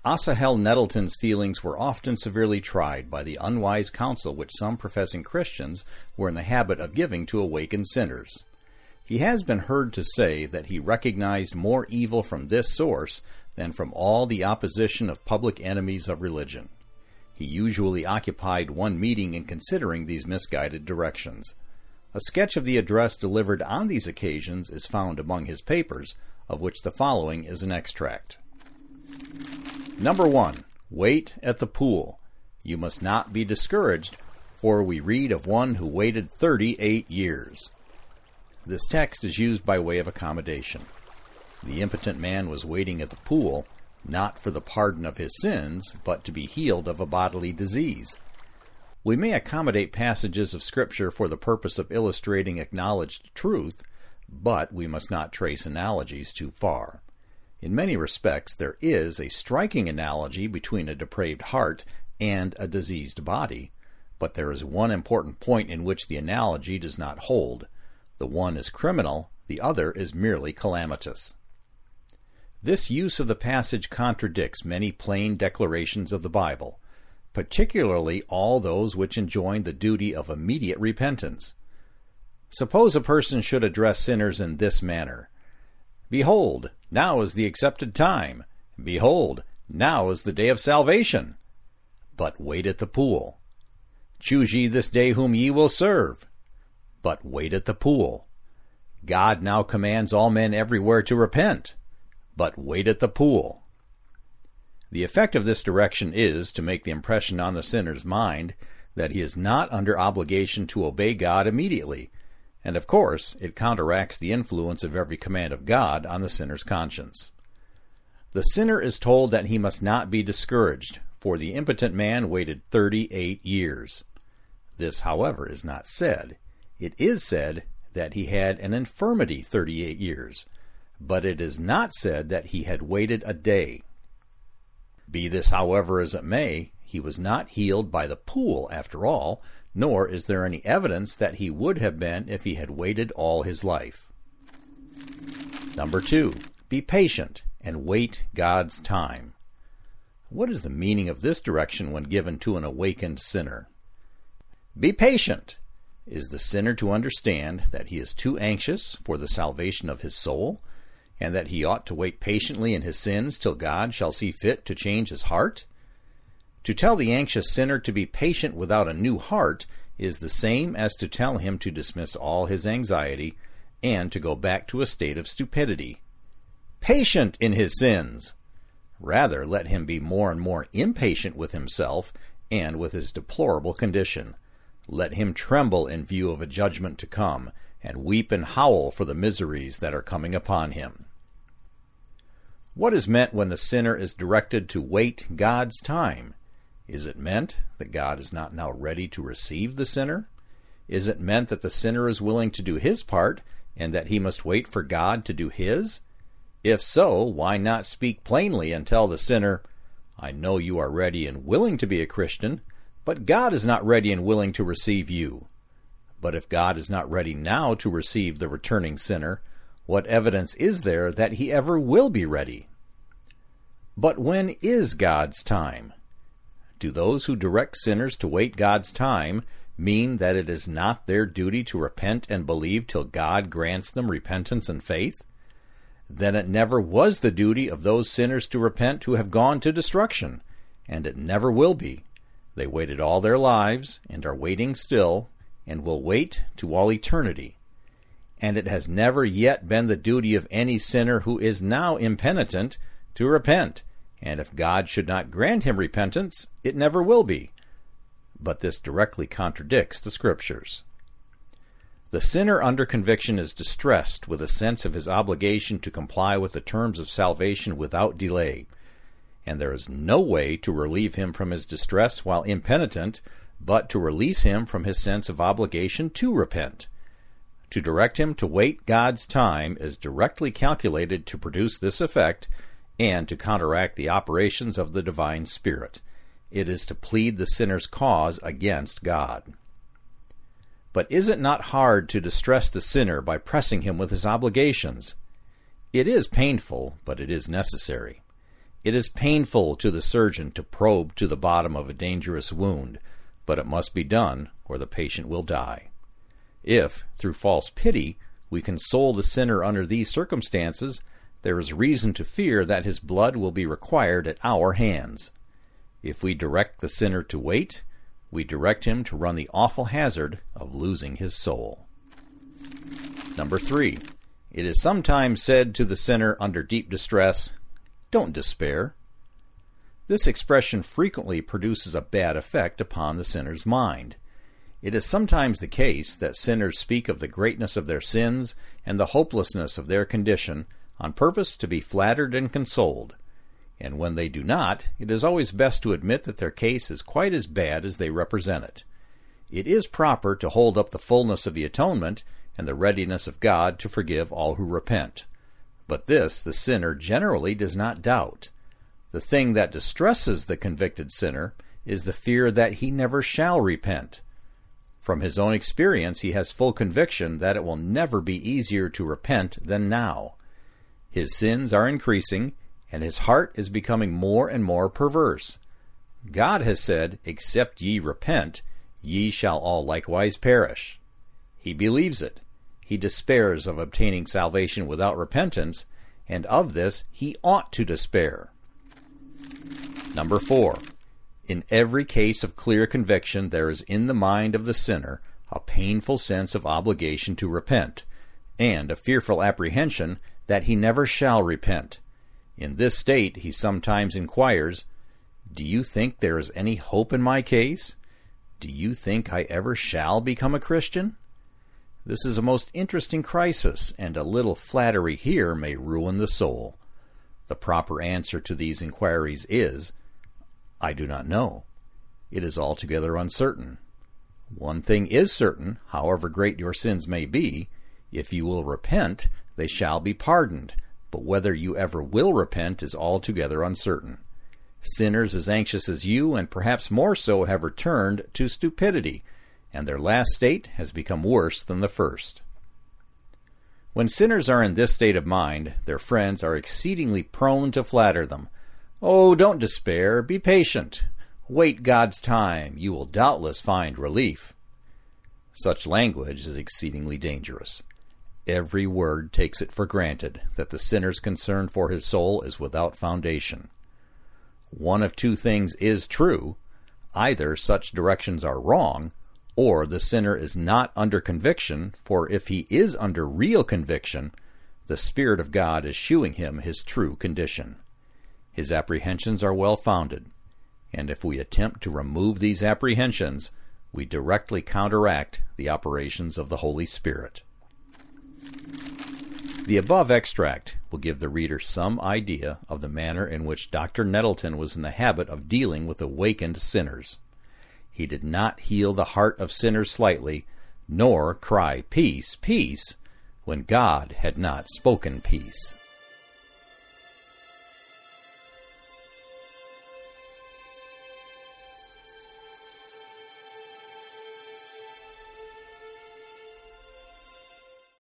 Asahel Nettleton's feelings were often severely tried by the unwise counsel which some professing Christians were in the habit of giving to awakened sinners. He has been heard to say that he recognized more evil from this source than from all the opposition of public enemies of religion. He usually occupied one meeting in considering these misguided directions. A sketch of the address delivered on these occasions is found among his papers, of which the following is an extract. Number 1. Wait at the pool. You must not be discouraged, for we read of one who waited 38 years. This text is used by way of accommodation. The impotent man was waiting at the pool, not for the pardon of his sins, but to be healed of a bodily disease. We may accommodate passages of Scripture for the purpose of illustrating acknowledged truth, but we must not trace analogies too far. In many respects, there is a striking analogy between a depraved heart and a diseased body, but there is one important point in which the analogy does not hold. The one is criminal, the other is merely calamitous. This use of the passage contradicts many plain declarations of the Bible, particularly all those which enjoin the duty of immediate repentance. Suppose a person should address sinners in this manner: Behold, now is the accepted time. Behold, now is the day of salvation. But wait at the pool. Choose ye this day whom ye will serve. But wait at the pool. God now commands all men everywhere to repent. But wait at the pool. The effect of this direction is to make the impression on the sinner's mind that he is not under obligation to obey God immediately, and of course it counteracts the influence of every command of God on the sinner's conscience. The sinner is told that he must not be discouraged, for the impotent man waited 38 years. This, however, is not said. It is said that he had an infirmity 38 years, but it is not said that he had waited a day. Be this, however, as it may, he was not healed by the pool after all, nor is there any evidence that he would have been if he had waited all his life. Number 2. Be patient and wait God's time. What is the meaning of this direction when given to an awakened sinner? Be patient. Is the sinner to understand that he is too anxious for the salvation of his soul, and that he ought to wait patiently in his sins till God shall see fit to change his heart? To tell the anxious sinner to be patient without a new heart is the same as to tell him to dismiss all his anxiety and to go back to a state of stupidity. Patient in his sins! Rather, let him be more and more impatient with himself and with his deplorable condition. Let him tremble in view of a judgment to come, and weep and howl for the miseries that are coming upon him. What is meant when the sinner is directed to wait God's time? Is it meant that God is not now ready to receive the sinner? Is it meant that the sinner is willing to do his part, and that he must wait for God to do his? If so, why not speak plainly and tell the sinner, I know you are ready and willing to be a Christian, but God is not ready and willing to receive you. But if God is not ready now to receive the returning sinner, what evidence is there that he ever will be ready? But when is God's time? Do those who direct sinners to wait God's time mean that it is not their duty to repent and believe till God grants them repentance and faith? Then it never was the duty of those sinners to repent who have gone to destruction, and it never will be. They waited all their lives, and are waiting still, and will wait to all eternity. And it has never yet been the duty of any sinner who is now impenitent to repent, and if God should not grant him repentance, it never will be. But this directly contradicts the Scriptures. The sinner under conviction is distressed with a sense of his obligation to comply with the terms of salvation without delay, and there is no way to relieve him from his distress while impenitent, but to release him from his sense of obligation to repent. To direct him to wait God's time is directly calculated to produce this effect and to counteract the operations of the divine Spirit. It is to plead the sinner's cause against God. But is it not hard to distress the sinner by pressing him with his obligations? It is painful, but it is necessary. It is painful to the surgeon to probe to the bottom of a dangerous wound, but it must be done, or the patient will die. If, through false pity, we console the sinner under these circumstances, there is reason to fear that his blood will be required at our hands. If we direct the sinner to wait, we direct him to run the awful hazard of losing his soul. Number 3. It is sometimes said to the sinner under deep distress, "Don't despair." This expression frequently produces a bad effect upon the sinner's mind. It is sometimes the case that sinners speak of the greatness of their sins and the hopelessness of their condition on purpose to be flattered and consoled. And when they do not, it is always best to admit that their case is quite as bad as they represent it. It is proper to hold up the fullness of the atonement and the readiness of God to forgive all who repent. But this the sinner generally does not doubt. The thing that distresses the convicted sinner is the fear that he never shall repent. From his own experience, he has full conviction that it will never be easier to repent than now. His sins are increasing, and his heart is becoming more and more perverse. God has said, "Except ye repent, ye shall all likewise perish." He believes it. He despairs of obtaining salvation without repentance, and of this he ought to despair. Number 4. In every case of clear conviction, there is in the mind of the sinner a painful sense of obligation to repent, and a fearful apprehension that he never shall repent. In this state he sometimes inquires, "Do you think there is any hope in my case? Do you think I ever shall become a Christian?" This is a most interesting crisis, and a little flattery here may ruin the soul. The proper answer to these inquiries is, "I do not know. It is altogether uncertain. One thing is certain, however great your sins may be, if you will repent, they shall be pardoned, but whether you ever will repent is altogether uncertain. Sinners as anxious as you, and perhaps more so, have returned to stupidity, and their last state has become worse than the first." When sinners are in this state of mind, their friends are exceedingly prone to flatter them. "Oh, don't despair. Be patient. Wait God's time. You will doubtless find relief." Such language is exceedingly dangerous. Every word takes it for granted that the sinner's concern for his soul is without foundation. One of two things is true. Either such directions are wrong, or the sinner is not under conviction, for if he is under real conviction, the Spirit of God is shewing him his true condition. His apprehensions are well founded, and if we attempt to remove these apprehensions, we directly counteract the operations of the Holy Spirit. The above extract will give the reader some idea of the manner in which Dr. Nettleton was in the habit of dealing with awakened sinners. He did not heal the heart of sinners slightly, nor cry, "Peace, peace," when God had not spoken peace.